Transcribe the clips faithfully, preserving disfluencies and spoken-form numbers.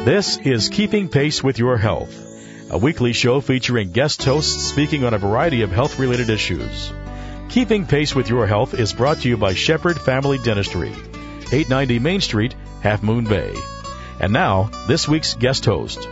This is Keeping Pace with Your Health, a weekly show featuring guest hosts speaking on a variety of health-related issues. Keeping Pace with Your Health is brought to you by Shepherd Family Dentistry, eight ninety Main Street, Half Moon Bay. And now, this week's guest host.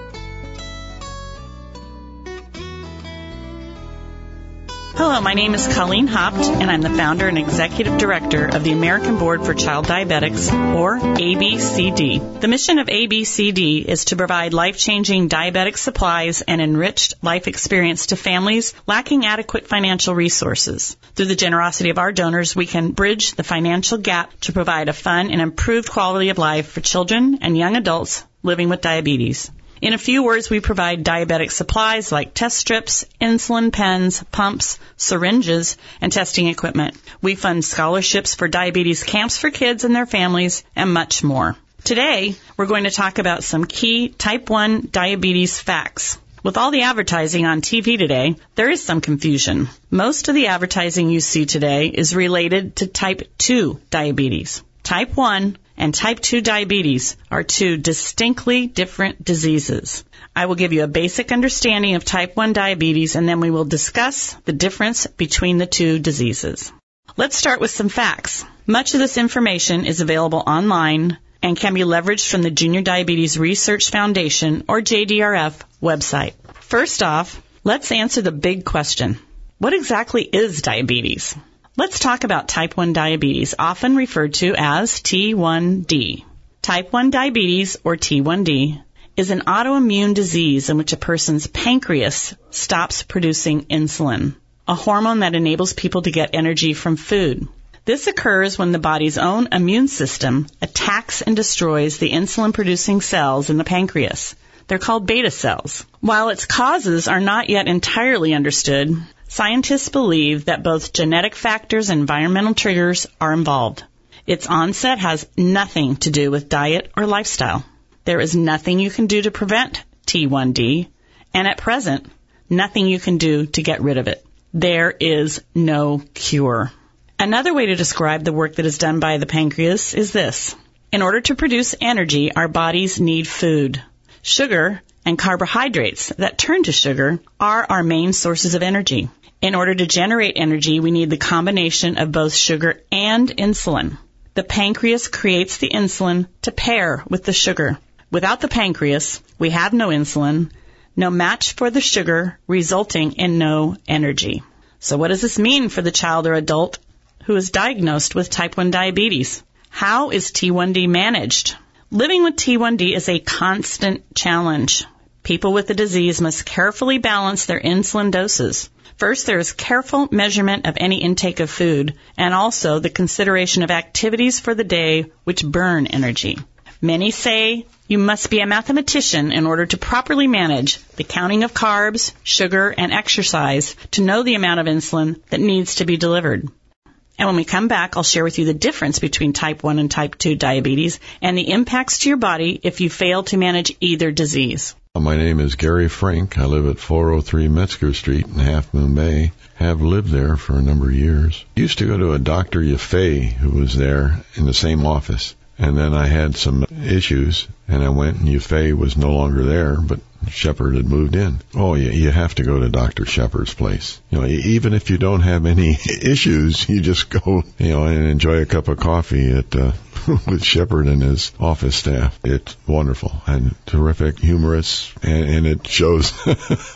Hello, my name is Colleen Hopt, and I'm the founder and executive director of the American Board for Child Diabetics, or A B C D. The mission of A B C D is to provide life-changing diabetic supplies and enriched life experience to families lacking adequate financial resources. Through the generosity of our donors, we can bridge the financial gap to provide a fun and improved quality of life for children and young adults living with diabetes. In a few words, we provide diabetic supplies like test strips, insulin pens, pumps, syringes, and testing equipment. We fund scholarships for diabetes camps for kids and their families, and much more. Today, we're going to talk about some key type one diabetes facts. With all the advertising on T V today, there is some confusion. Most of the advertising you see today is related to type two diabetes. Type one and type two diabetes are two distinctly different diseases. I will give you a basic understanding of type one diabetes, and then we will discuss the difference between the two diseases. Let's start with some facts. Much of this information is available online and can be leveraged from the Junior Diabetes Research Foundation, or J D R F, website. First off, let's answer the big question. What exactly is diabetes? Let's talk about type one diabetes, often referred to as T one D. Type one diabetes, or T one D, is an autoimmune disease in which a person's pancreas stops producing insulin, a hormone that enables people to get energy from food. This occurs when the body's own immune system attacks and destroys the insulin-producing cells in the pancreas. They're called beta cells. While its causes are not yet entirely understood, scientists believe that both genetic factors and environmental triggers are involved. Its onset has nothing to do with diet or lifestyle. There is nothing you can do to prevent T one D, and at present, nothing you can do to get rid of it. There is no cure. Another way to describe the work that is done by the pancreas is this. In order to produce energy, our bodies need food. Sugar and carbohydrates that turn to sugar are our main sources of energy. In order to generate energy, we need the combination of both sugar and insulin. The pancreas creates the insulin to pair with the sugar. Without the pancreas, we have no insulin, no match for the sugar, resulting in no energy. So what does this mean for the child or adult who is diagnosed with type one diabetes? How is T one D managed? Living with T one D is a constant challenge. People with the disease must carefully balance their insulin doses. First, there is careful measurement of any intake of food, and also the consideration of activities for the day which burn energy. Many say you must be a mathematician in order to properly manage the counting of carbs, sugar, and exercise to know the amount of insulin that needs to be delivered. And when we come back, I'll share with you the difference between type one and type two diabetes and the impacts to your body if you fail to manage either disease. My name is Gary Frank. I live at four oh three Metzger Street in Half Moon Bay. Have lived there for a number of years. Used to go to a Doctor Yaffe who was there in the same office. And then I had some issues, and I went, and Yaffe was no longer there, but Shepherd had moved in. Oh, you, you have to go to Doctor Shepherd's place. You know, even if you don't have any issues, you just go, you know, and enjoy a cup of coffee at uh, with Shepherd and his office staff. It's wonderful and terrific, humorous, and, and it shows, you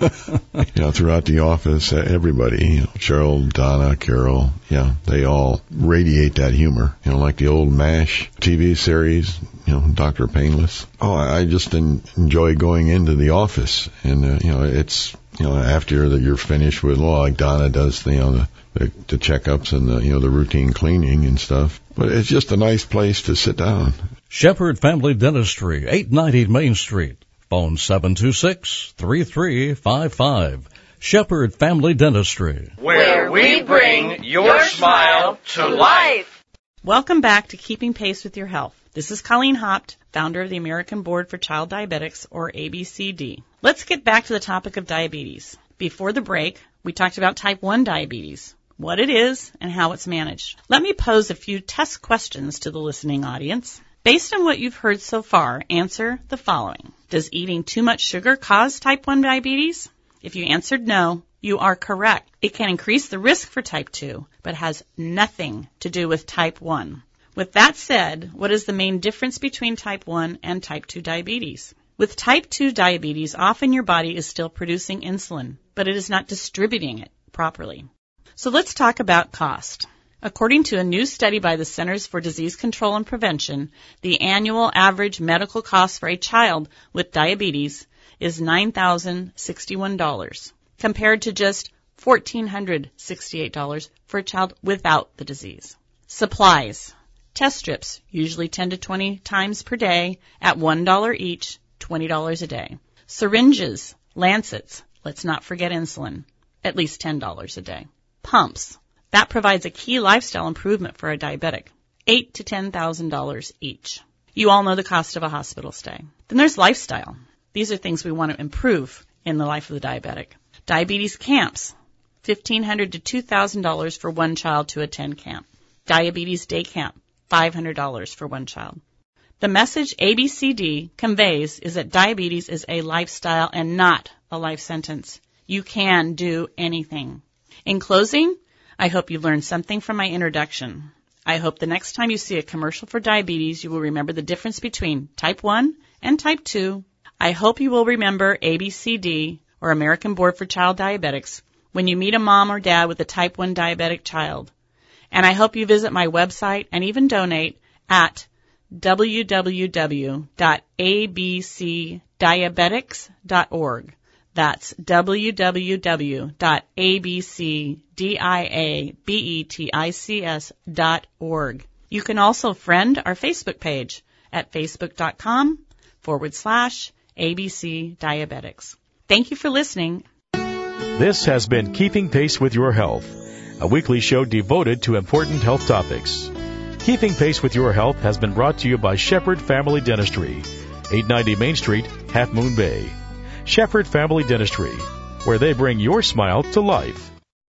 know, throughout the office. Everybody, you know, Cheryl, Donna, Carol, yeah, they all radiate that humor. You know, like the old MASH T V series, you know, Doctor Painless. Oh, I just enjoy going into the office, and uh, you know, it's, you know, after that you're finished with, well, like Donna does, you know, the, the the checkups and the, you know, the routine cleaning and stuff. But it's just a nice place to sit down. Shepherd Family Dentistry, eight ninety Main Street. Phone seven two six, three three five five. Shepherd Family Dentistry, where we bring your smile to life. Welcome back to Keeping Pace with Your Health. This is Colleen Hopt, founder of the American Board for Child Diabetics, or A B C D. Let's get back to the topic of diabetes. Before the break, we talked about type one diabetes, what it is, and how it's managed. Let me pose a few test questions to the listening audience. Based on what you've heard so far, answer the following. Does eating too much sugar cause type one diabetes? If you answered no, you are correct. It can increase the risk for type two, but has nothing to do with type one. With that said, what is the main difference between type one and type two diabetes? With type two diabetes, often your body is still producing insulin, but it is not distributing it properly. So let's talk about cost. According to a new study by the Centers for Disease Control and Prevention, the annual average medical cost for a child with diabetes is nine thousand sixty-one dollars, compared to just one thousand four hundred sixty-eight dollars for a child without the disease. Supplies. Test strips, usually ten to twenty times per day at one dollar each, twenty dollars a day. Syringes, lancets, let's not forget insulin, at least ten dollars a day. Pumps. That provides a key lifestyle improvement for a diabetic, eight to ten thousand dollars each. You all know the cost of a hospital stay. Then there's lifestyle. These are things we want to improve in the life of the diabetic. Diabetes camps, fifteen hundred dollars to two thousand dollars for one child to attend camp. Diabetes day camp, five hundred dollars for one child. The message A B C D conveys is that diabetes is a lifestyle and not a life sentence. You can do anything. In closing, I hope you learned something from my introduction. I hope the next time you see a commercial for diabetes, you will remember the difference between type one and type two. I hope you will remember A B C D, or American Board for Child Diabetics, when you meet a mom or dad with a type one diabetic child. And I hope you visit my website and even donate at w w w dot a b c diabetics dot org. That's w w w dot a b c diabetics dot org. You can also friend our Facebook page at facebook.com forward slash ABC Diabetics. Thank you for listening. This has been Keeping Pace with Your Health, a weekly show devoted to important health topics. Keeping Pace with Your Health has been brought to you by Shepherd Family Dentistry, eight ninety Main Street, Half Moon Bay. Shepherd Family Dentistry, where they bring your smile to life.